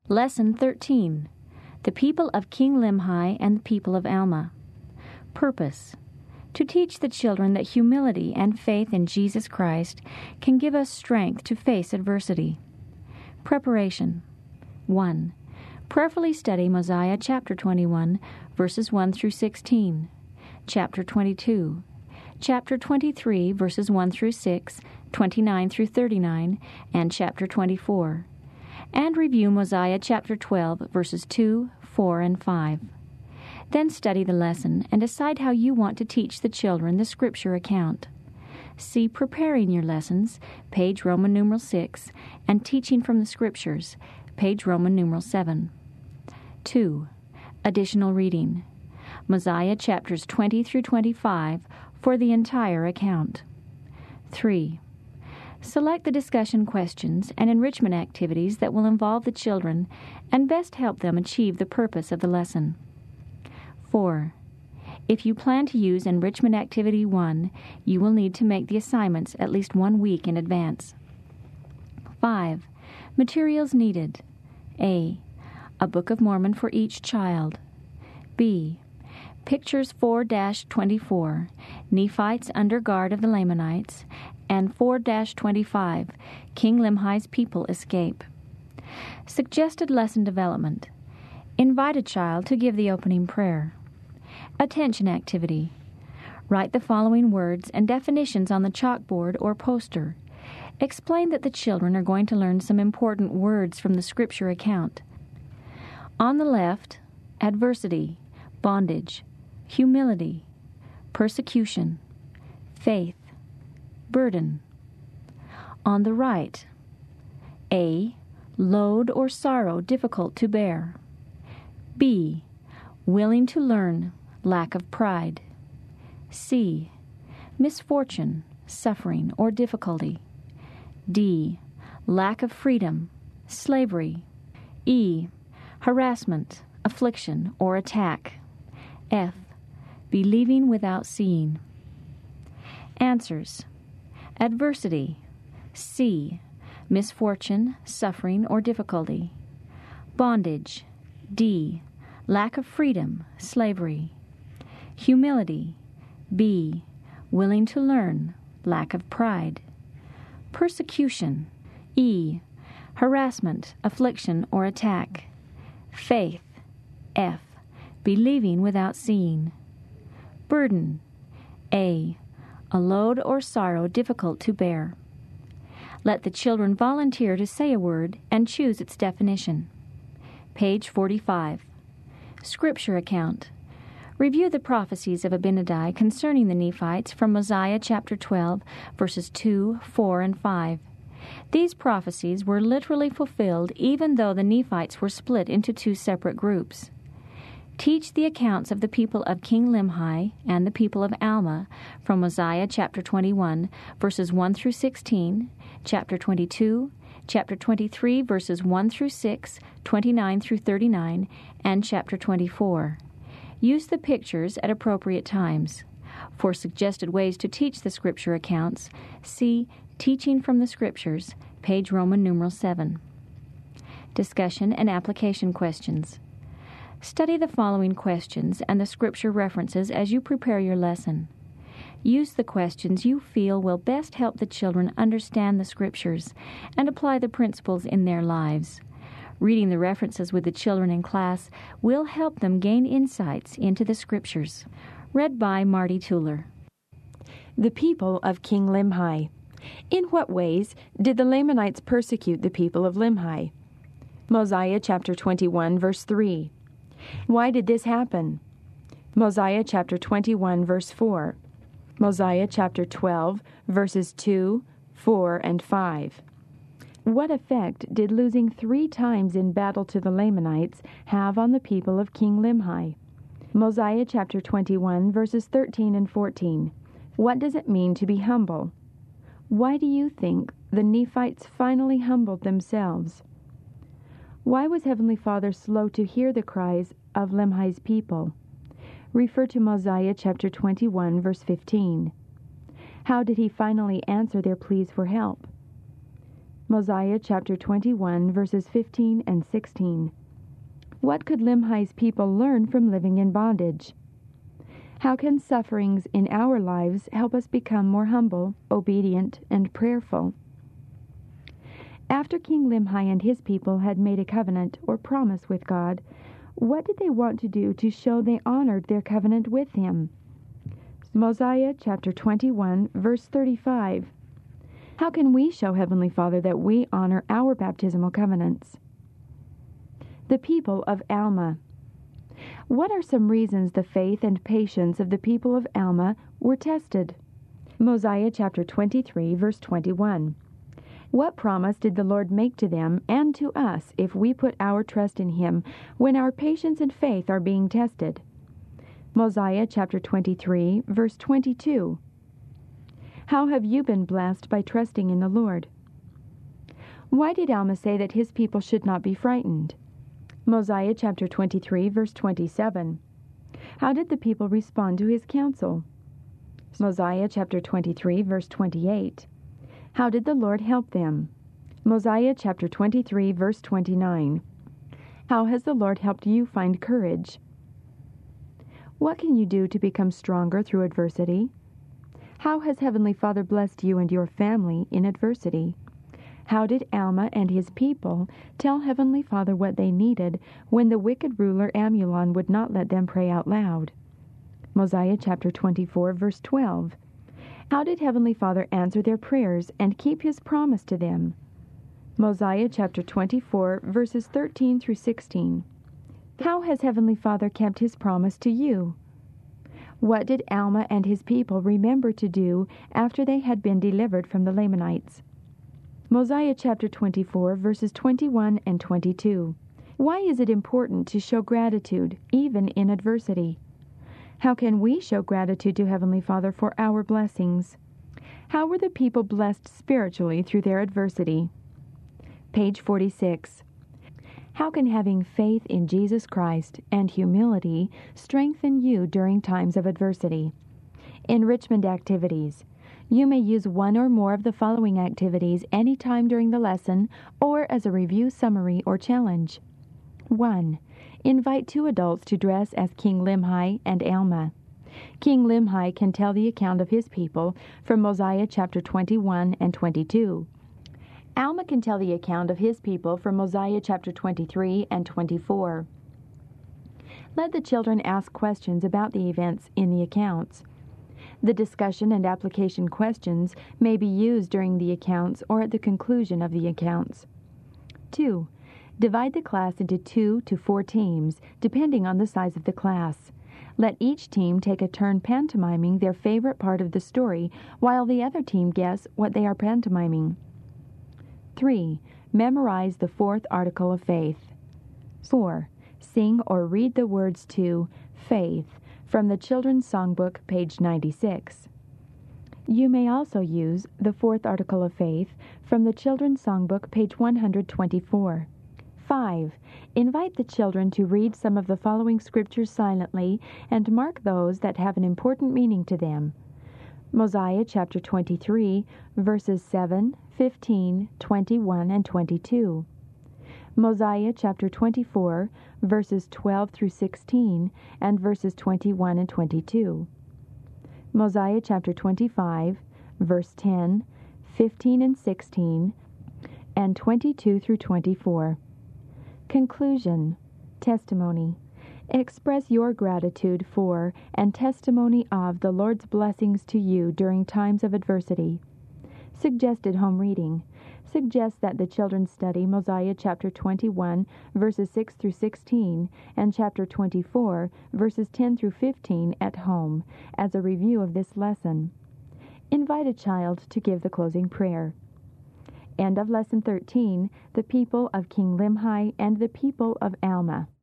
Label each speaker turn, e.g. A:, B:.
A: Lesson 13. The people of King Limhi and the people of Alma. Purpose: to teach the children that humility and faith in Jesus Christ can give us strength to face adversity. Preparation. 1. Prayerfully study Mosiah chapter 21, verses 1 through 16, chapter 22, chapter 23, verses 1 through 6, 29 through 39, and chapter 24, and review Mosiah chapter 12, verses 2, 4, and 5. Then study the lesson and decide how you want to teach the children the Scripture account. See Preparing Your Lessons, page Roman numeral 6, and Teaching from the Scriptures, page Roman numeral 7. 2. Additional reading. Mosiah chapters 20 through 25 for the entire account. 3. Select the discussion questions and enrichment activities that will involve the children and best help them achieve the purpose of the lesson. 4. If you plan to use Enrichment Activity 1, you will need to make the assignments at least 1 week in advance. 5. Materials needed. A Book of Mormon for each child. B. Pictures 4-24, Nephites under guard of the Lamanites, and 4-25, King Limhi's people escape. Suggested lesson development. Invite a child to give the opening prayer. Attention activity. Write the following words and definitions on the chalkboard or poster. Explain that the children are going to learn some important words from the Scripture account. On the left, adversity, bondage, humility, persecution, faith, burden. On the right, A. Load or sorrow difficult to bear. B. Willing to learn, lack of pride. C. Misfortune, suffering, or difficulty. D. Lack of freedom, slavery. E. Harassment, affliction, or attack. F. Believing without seeing. Answers. Adversity. C. Misfortune, suffering, or difficulty. Bondage. D. Lack of freedom, slavery. Humility. B. Willing to learn, lack of pride. Persecution. E. Harassment, affliction, or attack. Faith. F. Believing without seeing. Burden. A. A load or sorrow difficult to bear. Let the children volunteer to say a word and choose its definition. Page 45. Scripture account. Review the prophecies of Abinadi concerning the Nephites from Mosiah chapter 12, verses 2, 4, and 5. These prophecies were literally fulfilled even though the Nephites were split into 2 separate groups. Teach the accounts of the people of King Limhi and the people of Alma from Mosiah chapter 21, verses 1 through 16, chapter 22, chapter 23, verses 1 through 6, 29 through 39, and chapter 24. Use the pictures at appropriate times. For suggested ways to teach the Scripture accounts, see Teaching from the Scriptures, page Roman numeral 7. Discussion and application questions. Study the following questions and the Scripture references as you prepare your lesson. Use the questions you feel will best help the children understand the Scriptures and apply the principles in their lives. Reading the references with the children in class will help them gain insights into the Scriptures. Read by Marty Tuller.
B: The people of King Limhi. In what ways did the Lamanites persecute the people of Limhi? Mosiah chapter 21, verse 3. Why did this happen? Mosiah chapter 21, verse 4. Mosiah chapter 12, verses 2, 4, and 5. What effect did losing 3 times in battle to the Lamanites have on the people of King Limhi? Mosiah chapter 21, verses 13 and 14. What does it mean to be humble? Why do you think the Nephites finally humbled themselves? Why was Heavenly Father slow to hear the cries of Limhi's people? Refer to Mosiah chapter 21, verse 15. How did he finally answer their pleas for help? Mosiah chapter 21, verses 15 and 16. What could Limhi's people learn from living in bondage? How can sufferings in our lives help us become more humble, obedient, and prayerful? After King Limhi and his people had made a covenant or promise with God, what did they want to do to show they honored their covenant with Him? Mosiah chapter 21, verse 35. How can we show Heavenly Father that we honor our baptismal covenants? The people of Alma. What are some reasons the faith and patience of the people of Alma were tested? Mosiah chapter 23, verse 21. What promise did the Lord make to them and to us if we put our trust in Him when our patience and faith are being tested? Mosiah chapter 23, verse 22. How have you been blessed by trusting in the Lord? Why did Alma say that his people should not be frightened? Mosiah chapter 23, verse 27. How did the people respond to his counsel? Mosiah chapter 23, verse 28. How did the Lord help them? Mosiah chapter 23, verse 29. How has the Lord helped you find courage? What can you do to become stronger through adversity? How has Heavenly Father blessed you and your family in adversity? How did Alma and his people tell Heavenly Father what they needed when the wicked ruler Amulon would not let them pray out loud? Mosiah chapter 24, verse 12. How did Heavenly Father answer their prayers and keep His promise to them? Mosiah chapter 24, verses 13 through 16. How has Heavenly Father kept His promise to you? What did Alma and his people remember to do after they had been delivered from the Lamanites? Mosiah chapter 24, verses 21 and 22. Why is it important to show gratitude, even in adversity? How can we show gratitude to Heavenly Father for our blessings? How were the people blessed spiritually through their adversity? Page 46. How can having faith in Jesus Christ and humility strengthen you during times of adversity? Enrichment activities. You may use one or more of the following activities any time during the lesson or as a review summary or challenge. 1. Invite 2 adults to dress as King Limhi and Alma. King Limhi can tell the account of his people from Mosiah chapter 21 and 22. Alma can tell the account of his people from Mosiah chapter 23 and 24. Let the children ask questions about the events in the accounts. The discussion and application questions may be used during the accounts or at the conclusion of the accounts. 2. Divide the class into 2 to 4 teams, depending on the size of the class. Let each team take a turn pantomiming their favorite part of the story, while the other team guess what they are pantomiming. 3. Memorize the 4th article of faith. 4. Sing or read the words to Faith from the Children's Songbook, page 96. You may also use the 4th article of faith from the Children's Songbook, page 124. 5. Invite the children to read some of the following scriptures silently and mark those that have an important meaning to them. Mosiah chapter 23, verses 7, 15, 21, and 22. Mosiah chapter 24, verses 12 through 16, and verses 21 and 22. Mosiah chapter 25, verse 10, 15 and 16, and 22 through 24. Conclusion. Testimony. Express your gratitude for and testimony of the Lord's blessings to you during times of adversity. Suggested home reading. Suggest that the children study Mosiah chapter 21, verses 6 through 16, and chapter 24, verses 10 through 15 at home as a review of this lesson. Invite a child to give the closing prayer. End of Lesson 13, The People of King Limhi and the People of Alma.